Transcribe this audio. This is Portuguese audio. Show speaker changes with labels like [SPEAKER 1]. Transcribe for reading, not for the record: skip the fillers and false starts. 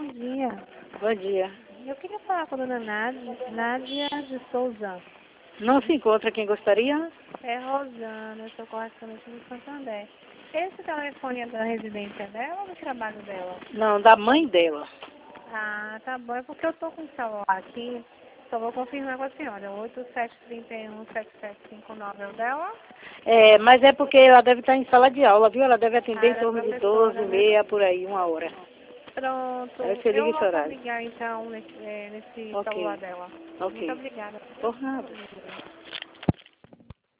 [SPEAKER 1] dia.
[SPEAKER 2] Bom dia.
[SPEAKER 1] Eu queria falar com a dona Nádia de Souza.
[SPEAKER 2] Não se encontra quem gostaria?
[SPEAKER 1] É Rosana, eu sou correspondente do Santander. Esse telefone é da residência dela ou do trabalho dela?
[SPEAKER 2] Não, da mãe dela.
[SPEAKER 1] Ah, tá bom. É porque eu tô com o celular aqui. Só vou confirmar com a senhora. 8731-7759 é o dela?
[SPEAKER 2] É, mas é porque ela deve estar em sala de aula, viu? Ela deve atender em
[SPEAKER 1] Ela é
[SPEAKER 2] torno de 12
[SPEAKER 1] professora,
[SPEAKER 2] e
[SPEAKER 1] né?
[SPEAKER 2] meia, por aí, 1 hora.
[SPEAKER 1] Pronto.
[SPEAKER 2] Aí você liga
[SPEAKER 1] Eu
[SPEAKER 2] esse
[SPEAKER 1] vou
[SPEAKER 2] horário.
[SPEAKER 1] ligar então nesse celular
[SPEAKER 2] Ok,
[SPEAKER 1] dela. Muito
[SPEAKER 2] ok.
[SPEAKER 1] obrigada.
[SPEAKER 2] Por nada.